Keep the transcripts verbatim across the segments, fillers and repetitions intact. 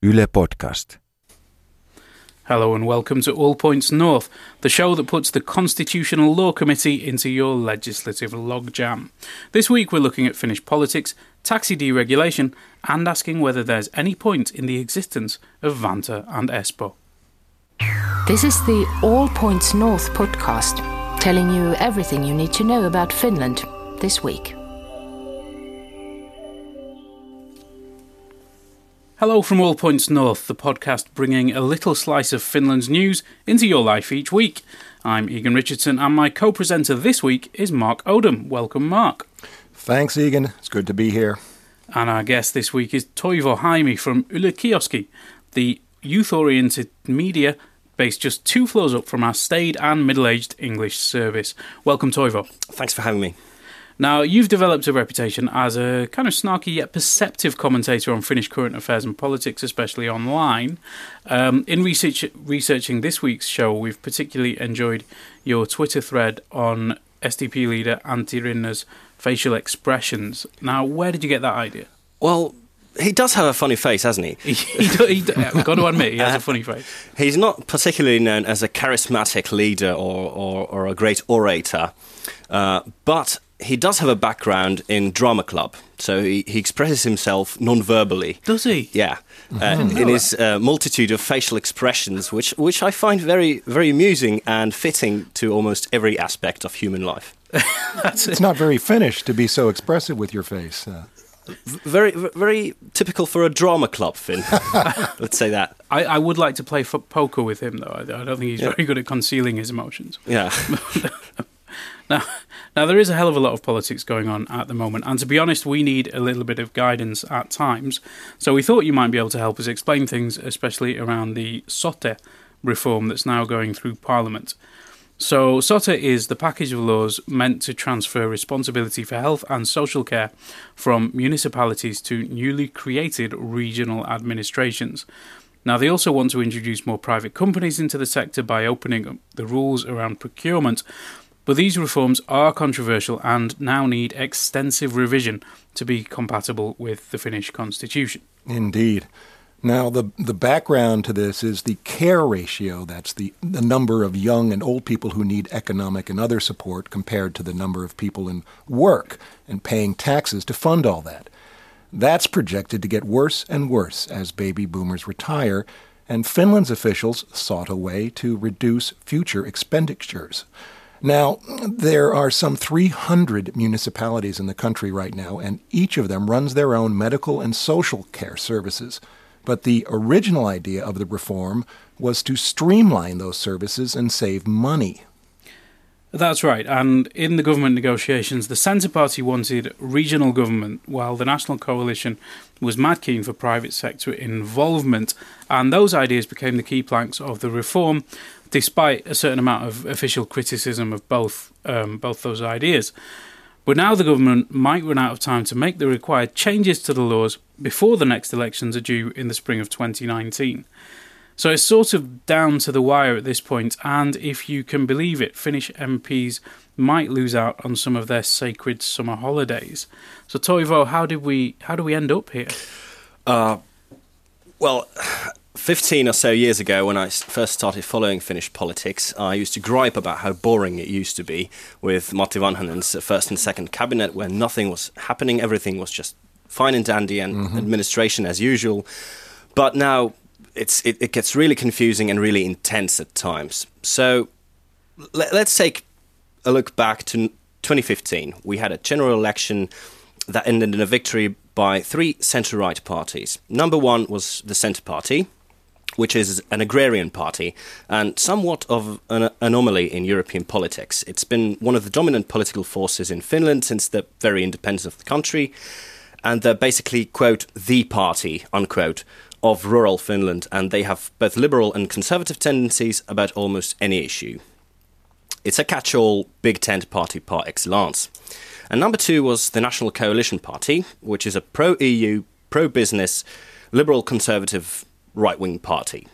Yle Podcast. Hello and welcome to All Points North, the show that puts the Constitutional Law Committee into your legislative logjam. This week we're looking at Finnish politics, taxi deregulation, and asking whether there's any point in the existence of Vantaa and Espoo. This is the All Points North podcast, telling you everything you need to know about Finland this week. Hello from All Points North, the podcast bringing a little slice of Finland's news into your life each week. I'm Egan Richardson and my co-presenter this week is Mark Odom. Welcome, Mark. Thanks, Egan. It's good to be here. And our guest this week is Toivo Haimi from Yle Kioski, the youth-oriented media based just two floors up from our staid and middle-aged English service. Welcome, Toivo. Thanks for having me. Now, you've developed a reputation as a kind of snarky yet perceptive commentator on Finnish current affairs and politics, especially online. Um, in research, researching this week's show, we've particularly enjoyed your Twitter thread on S D P leader Antti Rinne's facial expressions. Now, where did you get that idea? Well, he does have a funny face, hasn't he? he, do, he do, I've got to admit, he has a funny face. He's not particularly known as a charismatic leader or, or, or a great orator, uh, but he does have a background in drama club, so he, he expresses himself non-verbally. Does he? Yeah, uh, in his uh, multitude of facial expressions, which which I find very very amusing and fitting to almost every aspect of human life. That's it's not very Finnish to be so expressive with your face. Uh. Very very typical for a drama club, Finn. Let's say that. I, I would like to play f- poker with him, though. I, I don't think he's yeah. very good at concealing his emotions. Yeah. Now, now, there is a hell of a lot of politics going on at the moment, and to be honest, we need a little bit of guidance at times. So we thought you might be able to help us explain things, especially around the Sote reform that's now going through Parliament. So Sote is the package of laws meant to transfer responsibility for health and social care from municipalities to newly created regional administrations. Now, they also want to introduce more private companies into the sector by opening up the rules around procurement. But these reforms are controversial and now need extensive revision to be compatible with the Finnish constitution. Indeed. Now, the the background to this is the care ratio. That's the, the number of young and old people who need economic and other support compared to the number of people in work and paying taxes to fund all that. That's projected to get worse and worse as baby boomers retire, and Finland's officials sought a way to reduce future expenditures. Now, there are some three hundred municipalities in the country right now, and each of them runs their own medical and social care services. But the original idea of the reform was to streamline those services and save money. That's right, and in the government negotiations, the Centre Party wanted regional government, while the National Coalition was mad keen for private sector involvement, and those ideas became the key planks of the reform, despite a certain amount of official criticism of both um, both those ideas. But now the government might run out of time to make the required changes to the laws before the next elections are due in the spring of twenty nineteen. So it's sort of down to the wire at this point, and if you can believe it, Finnish M Ps might lose out on some of their sacred summer holidays. So Toivo, how did we how do we end up here? Uh, well, fifteen or so years ago, when I first started following Finnish politics, I used to gripe about how boring it used to be with Matti Vanhanen's first and second cabinet, where nothing was happening, everything was just fine and dandy and mm-hmm. administration as usual. But now it's it, it gets really confusing and really intense at times. So let, let's take a look back to twenty fifteen. We had a general election that ended in a victory by three centre-right parties. Number one was the Centre Party, which is an agrarian party and somewhat of an anomaly in European politics. It's been one of the dominant political forces in Finland since the very independence of the country, and they're basically, quote, the party, unquote, of rural Finland, and they have both liberal and conservative tendencies about almost any issue. It's a catch-all big tent party par excellence. And number two was the National Coalition Party, which is a pro-E U, pro-business, liberal conservative right-wing party.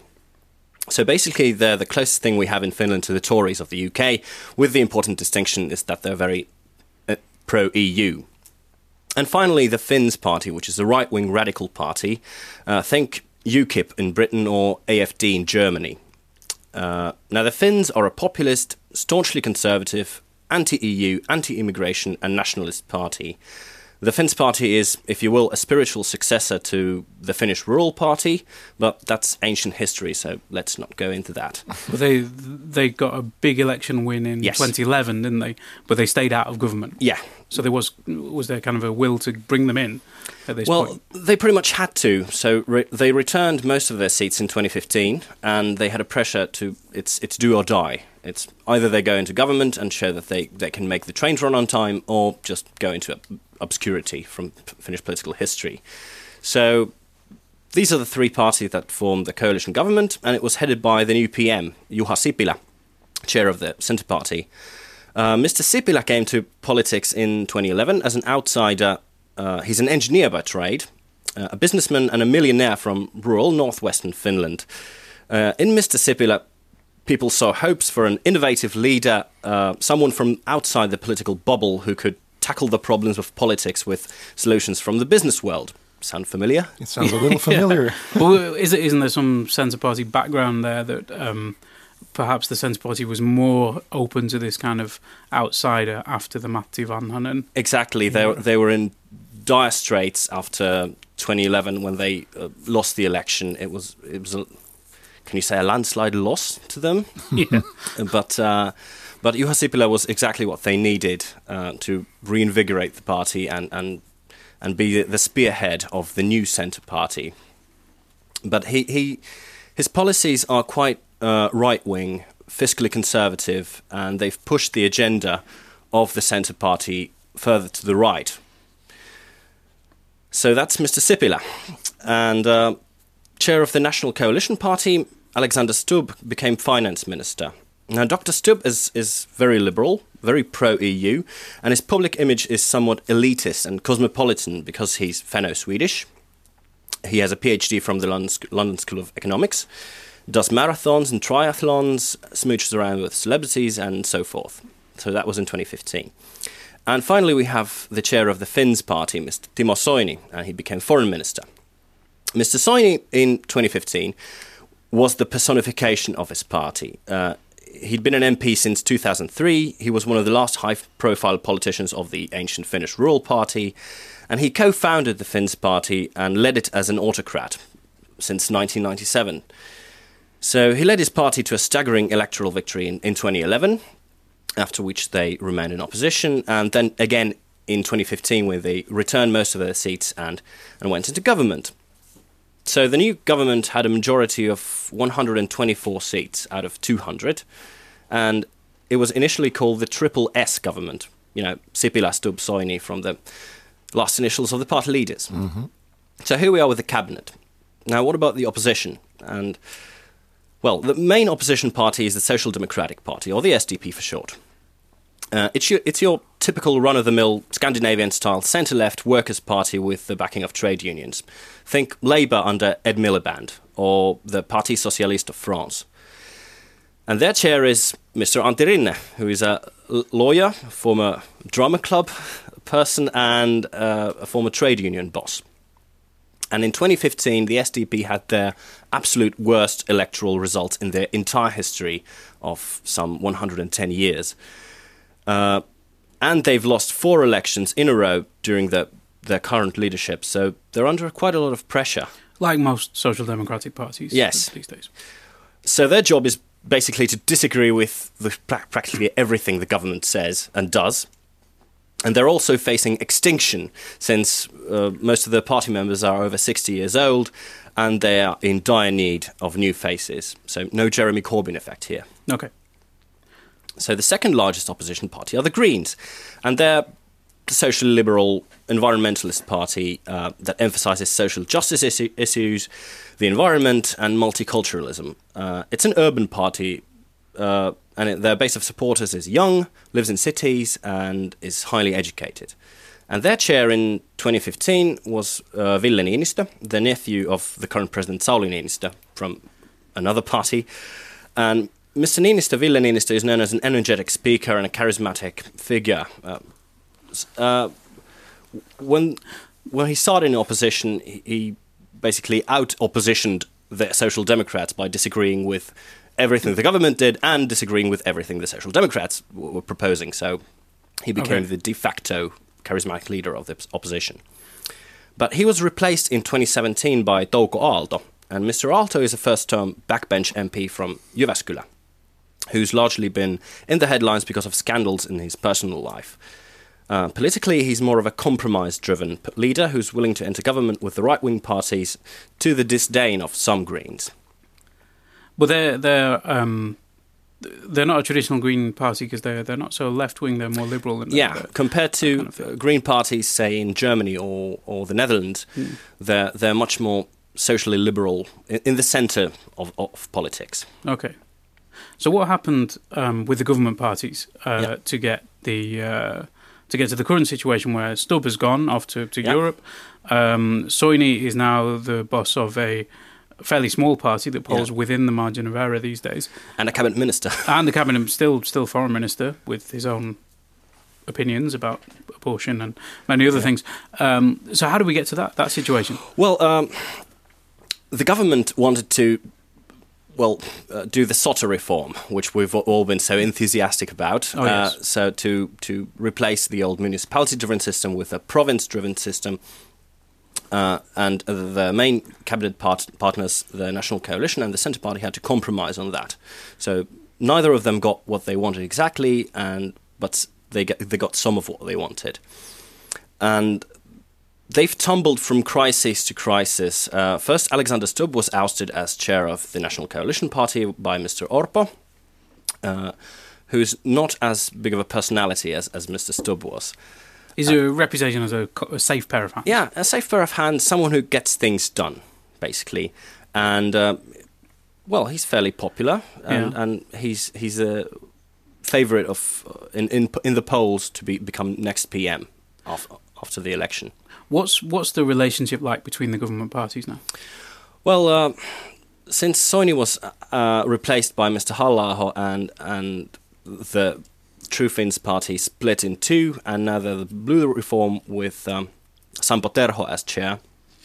So basically, they're the closest thing we have in Finland to the Tories of the U K, with the important distinction is that they're very uh, pro-E U. And finally, the Finns party, which is a right-wing radical party. Uh, think UKIP in Britain or A F D in Germany. Uh, now, the Finns are a populist, staunchly conservative, anti-E U, anti-immigration and nationalist party. The Finns party is, if you will, a spiritual successor to the Finnish Rural Party, but that's ancient history, so let's not go into that. But they they got a big election win in Yes. twenty eleven, didn't they? But they stayed out of government. Yeah. So there was was there kind of a will to bring them in at this Well, point? they pretty much had to. So re- they returned most of their seats in twenty fifteen, and they had a pressure to it's it's do or die. It's either they go into government and show that they, they can make the trains run on time, or just go into obscurity from Finnish political history. So these are the three parties that formed the coalition government, and it was headed by the new P M, Juha Sipilä, chair of the Centre Party. Uh, Mister Sipilä came to politics in twenty eleven as an outsider. Uh, he's an engineer by trade, uh, a businessman and a millionaire from rural northwestern Finland. Uh, in Mister Sipilä, people saw hopes for an innovative leader, uh, someone from outside the political bubble who could tackle the problems of politics with solutions from the business world. Sound familiar? It sounds a little familiar. Well, is it, isn't there some Centre Party background there that um, perhaps the Centre Party was more open to this kind of outsider after the Matti Vanhanen? Exactly. They, Yeah. they were in dire straits after twenty eleven when they uh, lost the election. It was, it was a, can you say, a landslide loss to them? Yeah. But uh, but Juha Sipilä was exactly what they needed uh, to reinvigorate the party and and and be the spearhead of the new Centre Party. But he, he his policies are quite uh, right wing, fiscally conservative, and they've pushed the agenda of the Centre Party further to the right. So that's Mister Sipilä, and uh, chair of the National Coalition Party, Alexander Stubb, became finance minister. Now, Doctor Stubb is, is very liberal, very pro-E U, and his public image is somewhat elitist and cosmopolitan because he's Finno-Swedish. He has a PhD from the London, London School of Economics, does marathons and triathlons, smooches around with celebrities, and so forth. So that was in twenty fifteen. And finally, we have the chair of the Finns party, Mister Timo Soini, and he became foreign minister. Mister Soini, in twenty fifteen, was the personification of his party. Uh, he'd been an M P since two thousand three. He was one of the last high-profile politicians of the ancient Finnish Rural Party, and he co-founded the Finns party and led it as an autocrat since nineteen ninety-seven. So he led his party to a staggering electoral victory in, in twenty eleven, after which they remained in opposition, and then again in twenty fifteen, where they returned most of their seats and, and went into government. So the new government had a majority of one hundred twenty-four seats out of two hundred, and it was initially called the Triple S government. You know, Sipilä, Stubb, Soini, from the last initials of the party leaders. Mm-hmm. So here we are with the cabinet. Now, what about the opposition? And, well, the main opposition party is the Social Democratic Party, or the S D P for short. Uh, it's, your, it's your typical run-of-the-mill Scandinavian-style centre-left workers' party with the backing of trade unions. Think Labour under Ed Miliband, or the Parti Socialiste of France. And their chair is Mister Antti Rinne, who is a lawyer, former drama club person, and uh, a former trade union boss. And in twenty fifteen, the S D P had their absolute worst electoral results in their entire history of some one hundred ten years. Uh, and they've lost four elections in a row during the, their current leadership, so they're under quite a lot of pressure. Like most social democratic parties Yes. these days. So their job is basically to disagree with the, practically everything the government says and does. And they're also facing extinction, since uh, most of their party members are over sixty years old, and they are in dire need of new faces. So no Jeremy Corbyn effect here. Okay. So the second largest opposition party are the Greens, and they're the social liberal environmentalist party uh, that emphasises social justice issu- issues, the environment, and multiculturalism. Uh, it's an urban party, uh, and it, their base of supporters is young, lives in cities, and is highly educated. And their chair in twenty fifteen was uh, Ville Niinistö, the nephew of the current president Sauli Niinistö from another party. And Mister Niinistö, Ville Niinistö, is known as an energetic speaker and a charismatic figure. Uh, uh, when when he started in opposition, he, he basically out-oppositioned the Social Democrats by disagreeing with everything the government did and disagreeing with everything the Social Democrats w- were proposing. So he became Okay. the de facto charismatic leader of the opposition. But he was replaced in twenty seventeen by Touko Aalto. And Mister Aalto is a first-term backbench M P from Jyväskylä, who's largely been in the headlines because of scandals in his personal life. Uh, politically, he's more of a compromise-driven p- leader who's willing to enter government with the right-wing parties to the disdain of some Greens. But they're they're um, they're not a traditional Green Party because they're they're not so left wing. They're more liberal. And Yeah, they're- compared to kind of uh, Green parties, say in Germany or, or the Netherlands, Hmm. they're they're much more socially liberal in, in the centre of, of politics. Okay. So what happened um, with the government parties uh, Yeah. to get the uh, to get to the current situation where Stubb has gone off to, to Yeah. Europe? Um, Soini is now the boss of a fairly small party that polls Yeah. within the margin of error these days, And a cabinet minister. and the cabinet still still foreign minister with his own opinions about abortion and many other Yeah. things. Um, so how do we get to that that situation? Well, um, the government wanted to, well, uh, do the SOTA reform, which we've all been so enthusiastic about. Oh, yes. uh, so to to replace the old municipality-driven system with a province-driven system. Uh, and the main cabinet part- partners, the National Coalition and the Centre Party, had to compromise on that. So neither of them got what they wanted exactly, and but they get, they got some of what they wanted. And they've tumbled from crisis to crisis. Uh, first, Alexander Stubb was ousted as chair of the National Coalition Party by Mister Orpo, uh, who's not as big of a personality as, as Mister Stubb was. Is a reputation as a, co- a safe pair of hands? Yeah, a safe pair of hands, someone who gets things done, basically. And, uh, well, he's fairly popular, and, Yeah. and he's he's a favourite of uh, in, in in the polls to be become next P M after, after the election. What's what's the relationship like between the government parties now? Well, uh, since Soini was uh, replaced by Mister Halla-aho and and the True Finns party split in two, and now the Blue Reform with um, Sampo Terho as chair,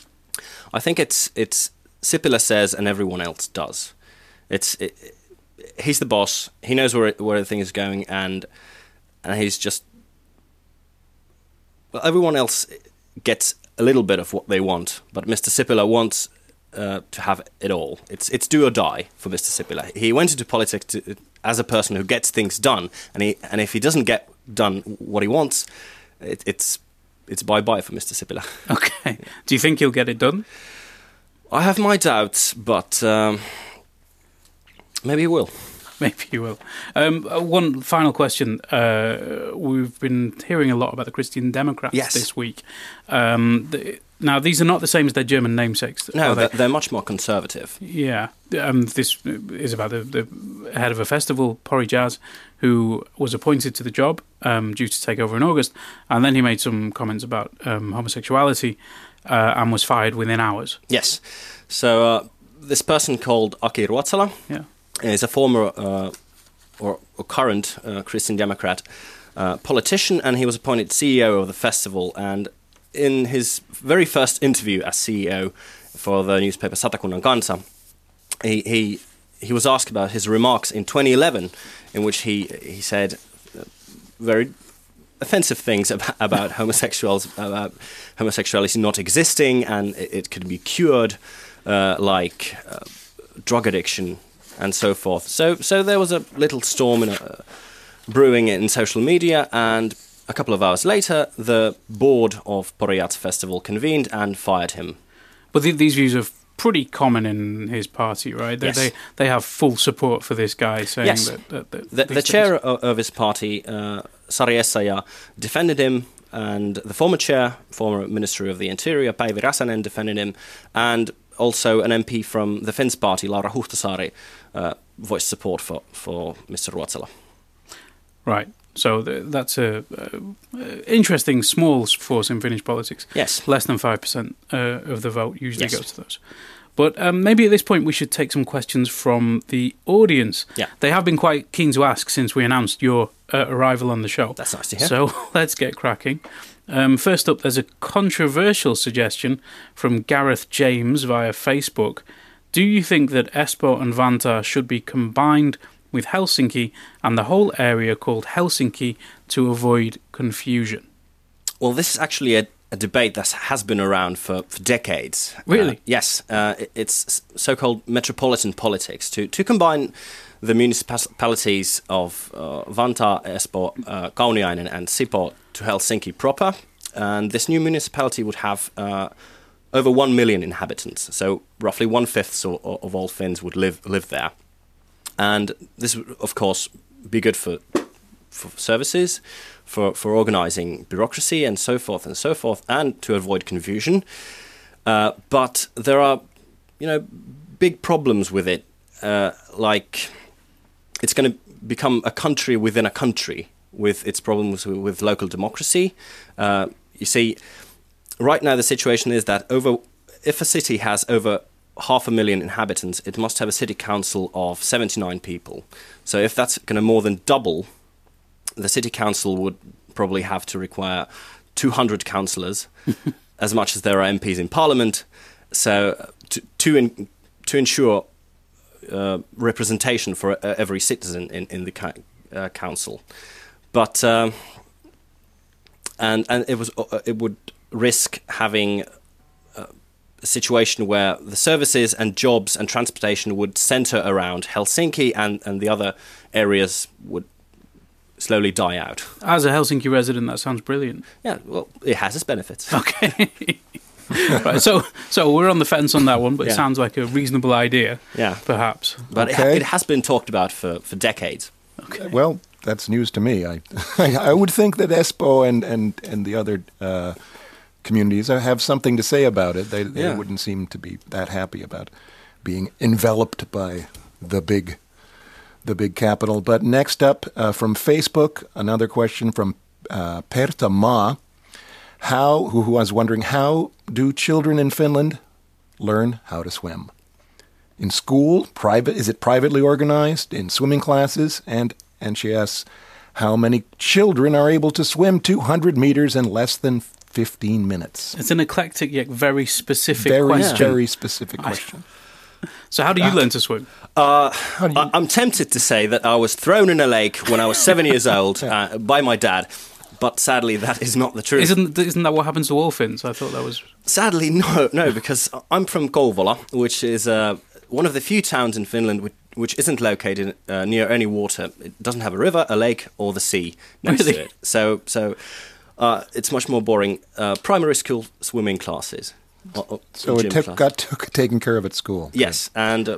I think it's it's Sipilä says and everyone else does. It's it, he's the boss. He knows where it, where the thing is going, and and he's just well, everyone else gets a little bit of what they want, but Mister Sipilä wants uh, to have it all. It's it's do or die for Mister Sipilä. He went into politics to, as a person who gets things done, and he and if he doesn't get done what he wants, it, it's it's bye bye for Mister Sipilä. Okay. Do you think he'll get it done? I have my doubts, but um, maybe he will. Maybe he will. Um, uh, one final question. Uh, we've been hearing a lot about the Christian Democrats Yes. this week. Um, the, now, these are not the same as their German namesakes. No, are they? they're, they're much more conservative. Yeah. Um, this is about the, the head of a festival, Pori Jazz, who was appointed to the job um, due to take over in August. And then he made some comments about um, homosexuality uh, and was fired within hours. Yes. So uh, this person called Aki Ruotsala Yeah. is a former uh, or, or current uh, Christian Democrat uh, politician, and he was appointed C E O of the festival. And in his very first interview as C E O for the newspaper Satakunnan Kansa, he, he he was asked about his remarks in twenty eleven, in which he he said uh, very offensive things about, about homosexuals, about homosexuality not existing, and it, it could be cured, uh, like uh, drug addiction and so forth. So, so there was a little storm in a, brewing in social media, and a couple of hours later, the board of Pori Jazz Festival convened and fired him. But th- these views are pretty common in his party, right? They Yes. they, they have full support for this guy saying Yes. that, that, that The, these the things- chair of, of his party, uh, Sari Essayah, defended him, and the former chair, former Minister of the Interior, Päivi Räsänen, defended him, and also an M P from the Finns party, Laura Huhtasaari, uh, voiced support for, for Mister Ruotsala. Right. So th- that's a uh, interesting small force in Finnish politics. Yes. Less than five percent uh, of the vote usually Yes. goes to those. But um, maybe at this point we should take some questions from the audience. Yeah. They have been quite keen to ask since we announced your uh, arrival on the show. That's nice to hear. So let's get cracking. Um, first up, there's a controversial suggestion from Gareth James via Facebook. Do you think that Espoo and Vantaa should be combined with Helsinki and the whole area called Helsinki to avoid confusion? Well, this is actually a, a debate that has been around for, for decades. Really? Uh, yes. Uh, it, it's so-called metropolitan politics, to, to combine the municipalities of uh, Vantaa, Espoo, uh, Kauniainen and Sipoo to Helsinki proper. And this new municipality would have uh, over one million inhabitants. So roughly one-fifth of, of all Finns would live live there. And this would, of course, be good for for services, for, for organising bureaucracy and so forth and so forth, and to avoid confusion. Uh, but there are, you know, big problems with it. Uh, like, it's going to become a country within a country with its problems with, with local democracy. Uh, you see, right now the situation is that over, if a city has over half a million inhabitants, it must have a city council of seventy-nine people. So if that's going to more than double, the city council would probably have to require two hundred councillors, as much as there are M Ps in parliament. So to to, in, to ensure uh, representation for uh, every citizen in, in the ca- uh, council. But um, and and it was uh, it would risk having a situation where the services and jobs and transportation would centre around Helsinki, and, and the other areas would slowly die out. As a Helsinki resident, that sounds brilliant. Yeah, well, it has its benefits. Okay. Right, so so we're on the fence on that one, but Yeah. it sounds like a reasonable idea, Yeah. perhaps. But Okay. it, it has been talked about for, for decades. Okay. Well, that's news to me. I I would think that Espoo and, and, and the other uh, communities have something to say about it. They, they Yeah. wouldn't seem to be that happy about being enveloped by the big the big capital. But next up, uh, from Facebook, another question from uh, Perta Ma. How, who, who was wondering, how do children in Finland learn how to swim? In school, private? Is it privately organized? In swimming classes? And and she asks, how many children are able to swim two hundred meters in less than fifteen minutes? It's an eclectic yet very specific Very, question. very specific question. So how do you learn to swim? Uh, I, I'm tempted to say that I was thrown in a lake when I was seven years old uh, by my dad, but sadly that is not the truth. Isn't isn't that what happens to all Finns? I thought that was... Sadly, no, no, because I'm from Kouvola, which is uh, one of the few towns in Finland which, which isn't located uh, near any water. It doesn't have a river, a lake, or the sea next Really? to it. So, so uh, it's much more boring. Uh, primary school swimming classes. Or, or So gym it took, class. got took, taken care of at school. Yes, and uh,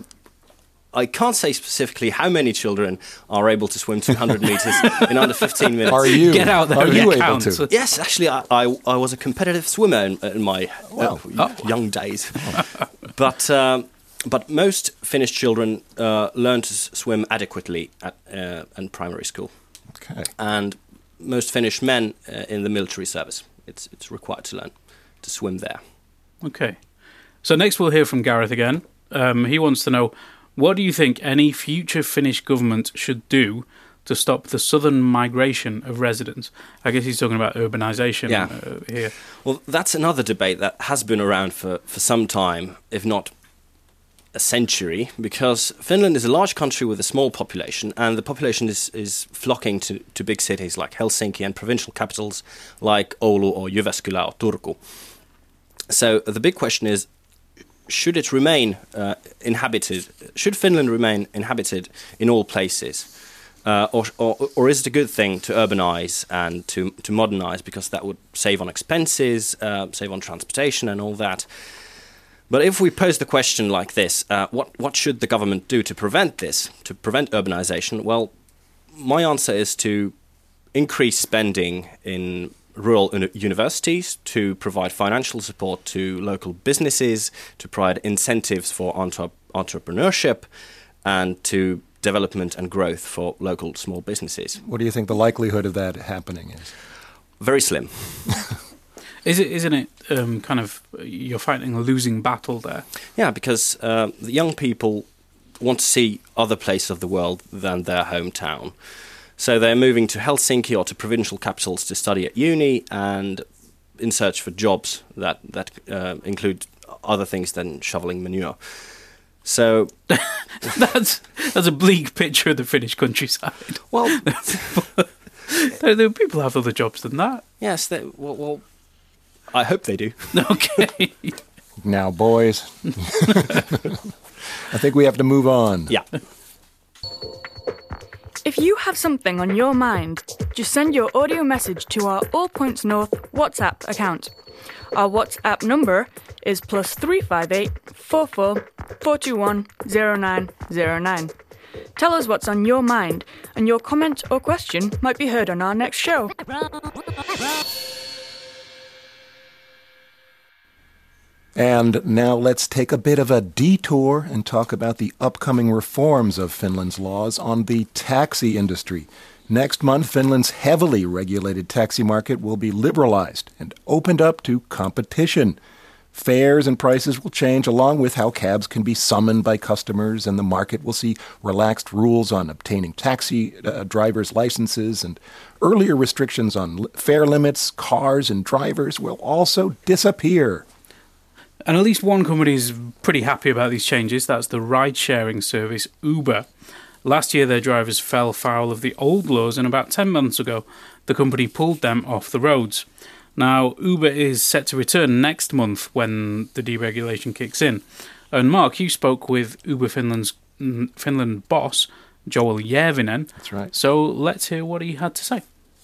I can't say specifically how many children are able to swim two hundred meters in under fifteen minutes. Are you? Get out there Are and you able count. to? Yes, actually, I, I, I was a competitive swimmer in, in my Wow. uh, young days. but um, but most Finnish children uh, learn to s- swim adequately at uh, in primary school, Okay. and most Finnish men uh, in the military service, it's it's required to learn to swim there. Okay. So next we'll hear from Gareth again. Um, he wants to know, what do you think any future Finnish government should do to stop the southern migration of residents? I guess he's talking about urbanisation Yeah. uh, here. Well, that's another debate that has been around for, for some time, if not a century, because Finland is a large country with a small population, and the population is, is flocking to, to big cities like Helsinki and provincial capitals like Oulu or Jyväskylä or Turku. So the big question is, should it remain uh, inhabited? Should Finland remain inhabited in all places? Uh, or, or, or is it a good thing to urbanize and to, to modernize, because that would save on expenses, uh, save on transportation and all that? But if we pose the question like this, uh, what, what should the government do to prevent this, to prevent urbanization? Well, my answer is to increase spending in rural uni- universities, to provide financial support to local businesses, to provide incentives for entre- entrepreneurship, and to development and growth for local small businesses. What do you think the likelihood of that happening is? Very slim. Is it, isn't it um, kind of, you're fighting a losing battle there? Yeah, because uh, the young people want to see other places of the world than their hometown. So they're moving to Helsinki or to provincial capitals to study at uni, and in search for jobs that that uh, include other things than shoveling manure. So that's that's a bleak picture of the Finnish countryside. Well, there, there, people have other jobs than that. Yes, they, well, well, I hope they do. Okay. Now, boys, I think we have to move on. Yeah. If you have something on your mind, just send your audio message to our All Points North WhatsApp account. Our WhatsApp number is plus three five eight four four four two one zero nine zero nine. Tell us what's on your mind, and your comment or question might be heard on our next show. And now let's take a bit of a detour and talk about the upcoming reforms of Finland's laws on the taxi industry. Next month, Finland's heavily regulated taxi market will be liberalized and opened up to competition. Fares and prices will change along with how cabs can be summoned by customers, and the market will see relaxed rules on obtaining taxi uh, drivers' licenses, and earlier restrictions on fare limits, cars, and drivers will also disappear. And at least one company is pretty happy about these changes. That's the ride-sharing service Uber. Last year, their drivers fell foul of the old laws, and about ten months ago, the company pulled them off the roads. Now, Uber is set to return next month when the deregulation kicks in. And Mark, you spoke with Uber Finland's Finland boss, Joel Järvinen. That's right. So let's hear what he had to say.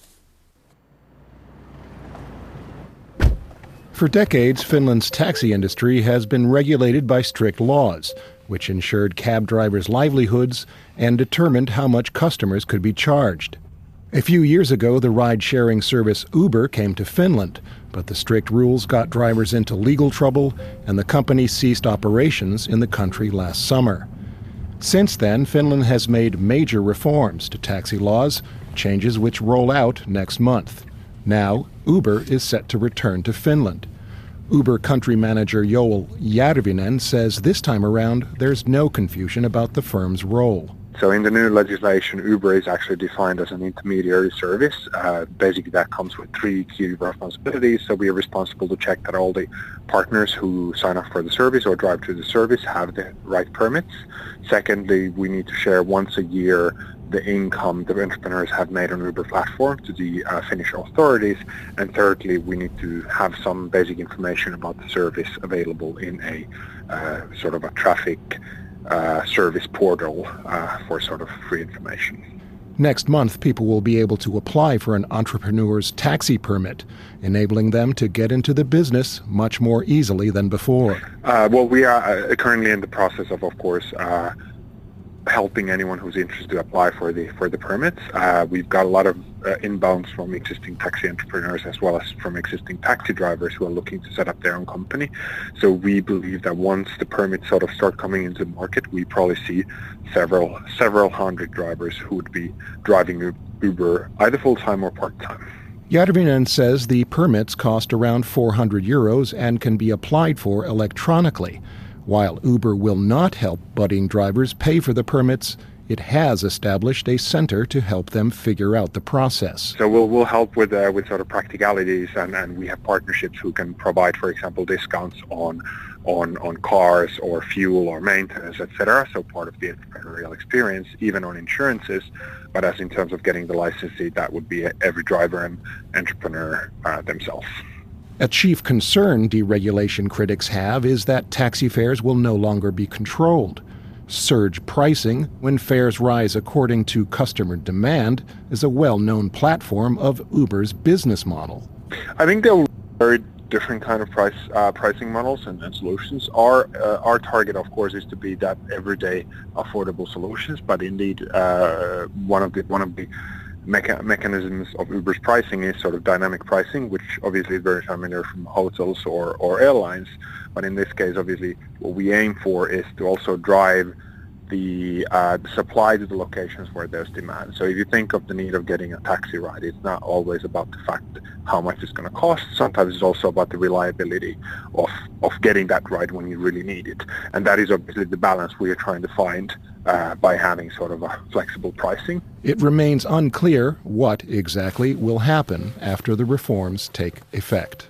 For decades, Finland's taxi industry has been regulated by strict laws, which ensured cab drivers' livelihoods and determined how much customers could be charged. A few years ago, the ride-sharing service Uber came to Finland, but the strict rules got drivers into legal trouble, and the company ceased operations in the country last summer. Since then, Finland has made major reforms to taxi laws, changes which roll out next month. Now, Uber is set to return to Finland. Uber country manager Joel Järvinen says this time around there's no confusion about the firm's role. So in the new legislation, Uber is actually defined as an intermediary service. Uh, basically, that comes with three key responsibilities. So we are responsible to check that all the partners who sign up for the service or drive to the service have the right permits. Secondly, we need to share once a year the income the entrepreneurs have made on Uber platform to the uh, Finnish authorities. And thirdly, we need to have some basic information about the service available in a uh, sort of a traffic uh, service portal uh, for sort of free information. Next month, people will be able to apply for an entrepreneur's taxi permit, enabling them to get into the business much more easily than before. Uh, well, we are uh, currently in the process of, of course, uh, helping anyone who's interested to apply for the for the permits. Uh, we've got a lot of uh, inbounds from existing taxi entrepreneurs as well as from existing taxi drivers who are looking to set up their own company. So we believe that once the permits sort of start coming into the market, we probably see several several hundred drivers who would be driving Uber either full-time or part-time. Järvinen says the permits cost around four hundred euros and can be applied for electronically. While Uber will not help budding drivers pay for the permits, it has established a center to help them figure out the process. So we'll we'll help with uh, with sort of practicalities, and, and we have partnerships who can provide, for example, discounts on on on cars or fuel or maintenance, et cetera. So part of the entrepreneurial experience, even on insurances. But as in terms of getting the licensee, that would be every driver and entrepreneur uh, themselves. A chief concern deregulation critics have is that taxi fares will no longer be controlled. Surge pricing, when fares rise according to customer demand, is a well-known platform of Uber's business model. I think there are very different kind of price uh, pricing models and, and solutions. Our uh, our target, of course, is to be that everyday affordable solutions. But indeed, uh, one of the one of the Mecha- mechanisms of Uber's pricing is sort of dynamic pricing, which obviously is very familiar from hotels or, or airlines. But in this case, obviously, what we aim for is to also drive the, uh, the supply to the locations where there's demand. So if you think of the need of getting a taxi ride, it's not always about the fact how much it's going to cost. Sometimes it's also about the reliability of, of getting that ride when you really need it. And that is obviously the balance we are trying to find uh, by having sort of a flexible pricing. It remains unclear what exactly will happen after the reforms take effect.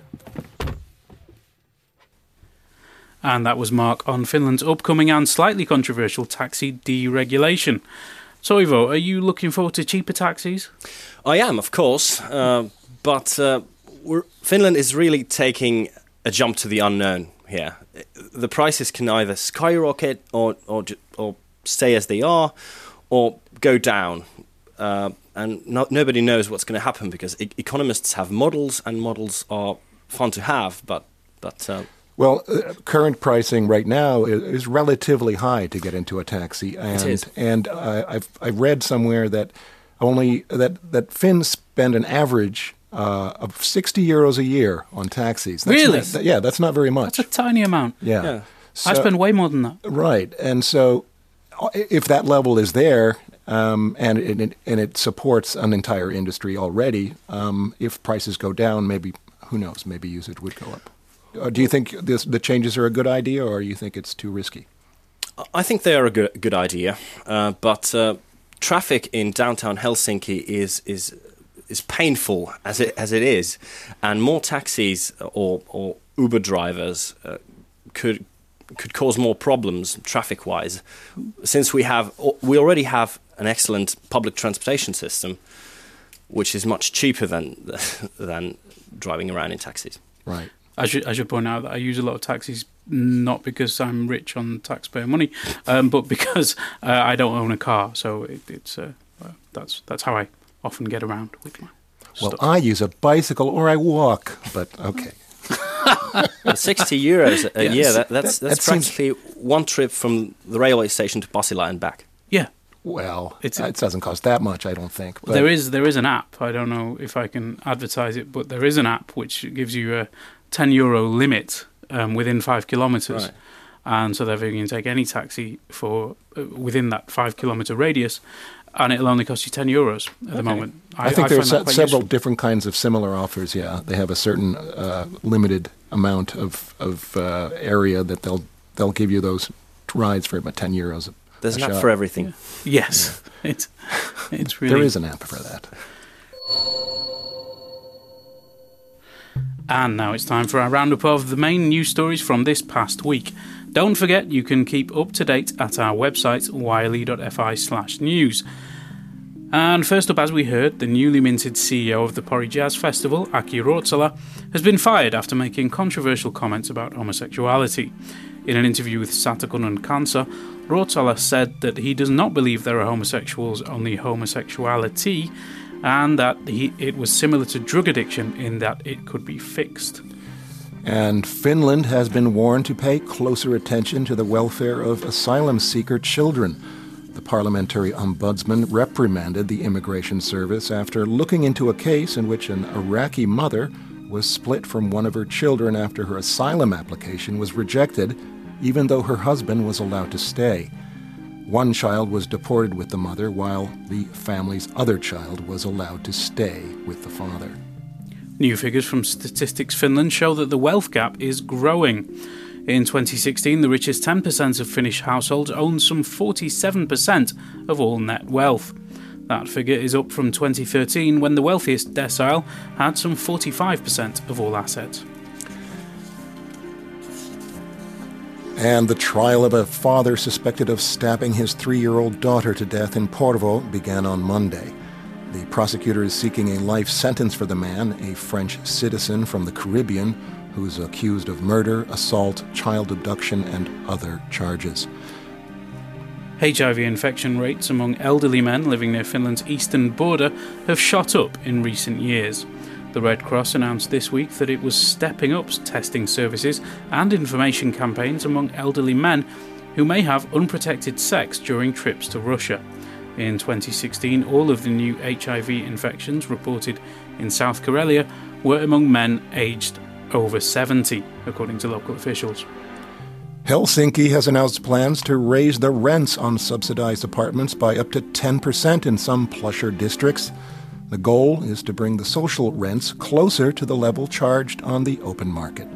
And that was Mark on Finland's upcoming and slightly controversial taxi deregulation. So, Ivo, are you looking forward to cheaper taxis? I am, of course, uh, but uh, we're, Finland is really taking a jump to the unknown here. The prices can either skyrocket or or, or stay as they are, or go down. Uh, and no, nobody knows what's going to happen because e- economists have models, and models are fun to have, but but. Uh, Well, uh, current pricing right now is, is relatively high to get into a taxi, and it is. and uh, I've I've read somewhere that only that that Finns spend an average uh, of sixty euros a year on taxis. That's Really? Not, that, yeah, that's not very much. That's a tiny amount. yeah. Yeah. So- I spend way more than that. right, and so if that level is there, um, and it, it and it supports an entire industry already, um, if prices go down, maybe who knows? Maybe usage would go up. Uh, do you think this, the changes are a good idea, or you think it's too risky? I think they are a good good idea, uh, but uh, traffic in downtown Helsinki is is is painful as it as it is, and more taxis or or Uber drivers uh, could could cause more problems traffic wise, since we have we already have an excellent public transportation system, which is much cheaper than than driving around in taxis. Right. I should I should point out that I use a lot of taxis not because I'm rich on taxpayer money, um, but because uh, I don't own a car. So it, it's uh, uh, that's that's how I often get around with my Well, stuff. I use a bicycle or I walk, but okay. sixty euros a Yes. year, that, that's, That- that's that seems- practically one trip from the railway station to Pasila and back. Yeah. Well, It's- it doesn't cost that much, I don't think. But There is there is an app. I don't know if I can advertise it, but there is an app which gives you a ten euro limit um, within five kilometres, Right. and so therefore you can take any taxi for uh, within that five kilometre radius, and it'll only cost you ten euros at the moment. I, think there's find that se- quite several useful. different kinds of similar offers. Yeah, they have a certain uh, limited amount of of uh, area that they'll they'll give you those rides for about ten euros. a- There's a an app shot. for everything. Yes, it's it's really There is an app for that. And now it's time for our roundup of the main news stories from this past week. Don't forget you can keep up to date at our website yle.fi slash news. And first up, as we heard, the newly minted C E O of the Pori Jazz Festival, Aki Ruotsala, has been fired after making controversial comments about homosexuality. In an interview with Satakunnan Kansa, Ruotsala said that he does not believe there are homosexuals, only homosexuality, and that he, it was similar to drug addiction in that it could be fixed. And Finland has been warned to pay closer attention to the welfare of asylum seeker children. The parliamentary ombudsman reprimanded the immigration service after looking into a case in which an Iraqi mother was split from one of her children after her asylum application was rejected, even though her husband was allowed to stay. One child was deported with the mother, while the family's other child was allowed to stay with the father. New figures from Statistics Finland show that the wealth gap is growing. In twenty sixteen, the richest ten percent of Finnish households owned some forty-seven percent of all net wealth. That figure is up from twenty thirteen, when the wealthiest decile had some forty-five percent of all assets. And the trial of a father suspected of stabbing his three-year-old daughter to death in Porvoo began on Monday. The prosecutor is seeking a life sentence for the man, a French citizen from the Caribbean, who is accused of murder, assault, child abduction, and other charges. H I V infection rates among elderly men living near Finland's eastern border have shot up in recent years. The Red Cross announced this week that it was stepping up testing services and information campaigns among elderly men who may have unprotected sex during trips to Russia. In twenty sixteen, all of the new H I V infections reported in South Karelia were among men aged over seventy, according to local officials. Helsinki has announced plans to raise the rents on subsidized apartments by up to ten percent in some plusher districts. The goal is to bring the social rents closer to the level charged on the open market.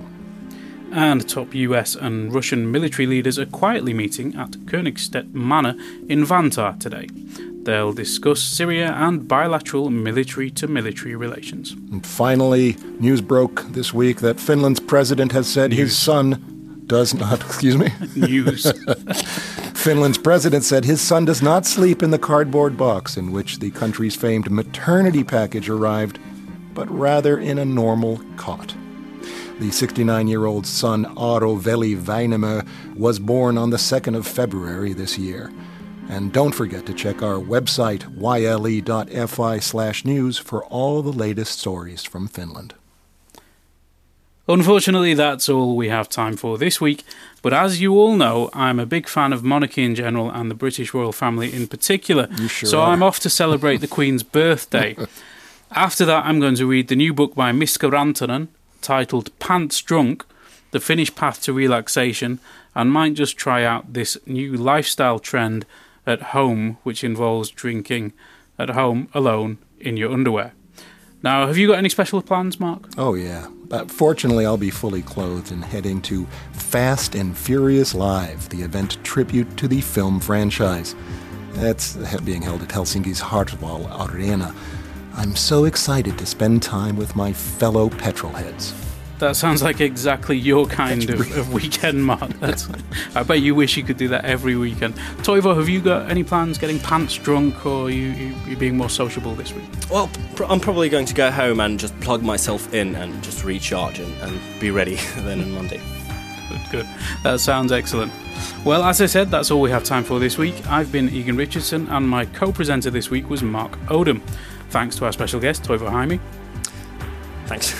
And top U S and Russian military leaders are quietly meeting at Königstedt Manor in Vantaa today. They'll discuss Syria and bilateral military-to-military relations. And finally, news broke this week that Finland's president has said News. his son does not, excuse me? News. Finland's president said his son does not sleep in the cardboard box in which the country's famed maternity package arrived, but rather in a normal cot. The sixty-nine-year-old son, Aaro Veli Väinämö, was born on the second of February this year. And don't forget to check our website, yle.fi slash news, for all the latest stories from Finland. Unfortunately, that's all we have time for this week, but as you all know, I'm a big fan of monarchy in general and the British royal family in particular, You sure so are. I'm off to celebrate the Queen's birthday. After that, I'm going to read the new book by Miska Rantanen, titled Pants Drunk, The Finnish Path to Relaxation, and might just try out this new lifestyle trend at home, which involves drinking at home alone in your underwear. Now, have you got any special plans, Mark? Oh, yeah. But fortunately, I'll be fully clothed and heading to Fast and Furious Live, the event tribute to the film franchise. That's being held at Helsinki's Hartwall Arena. I'm so excited to spend time with my fellow petrolheads. That sounds like exactly your kind That's of, really- of weekend, Mark. That's, I bet you wish you could do that every weekend. Toivo, have you got any plans getting pants drunk, or are you, you, you being more sociable this week? Well, pr- I'm probably going to go home and just plug myself in and just recharge and, and be ready then on Monday. Good, good. That sounds excellent. Well, as I said, that's all we have time for this week. I've been Egan Richardson, and my co-presenter this week was Mark Odom. Thanks to our special guest, Toivo Jaime. Thanks.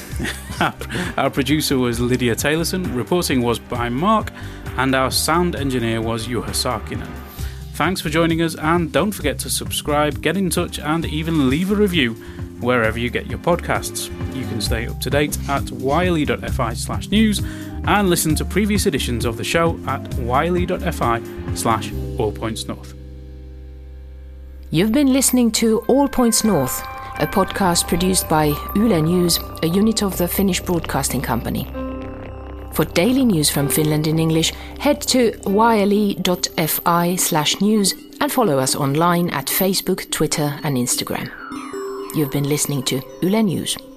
Our producer was Lydia Taylorson, reporting was by Mark, and our sound engineer was Juha Saarinen. Thanks for joining us, and don't forget to subscribe, get in touch, and even leave a review wherever you get your podcasts. You can stay up to date at yle.fi slash news and listen to previous editions of the show at yle.fi slash allpointsnorth. You've been listening to All Points North, a podcast produced by Yle News, a unit of the Finnish Broadcasting Company. For daily news from Finland in English, head to yle.fi slash news and follow us online at Facebook, Twitter and Instagram. You've been listening to Yle News.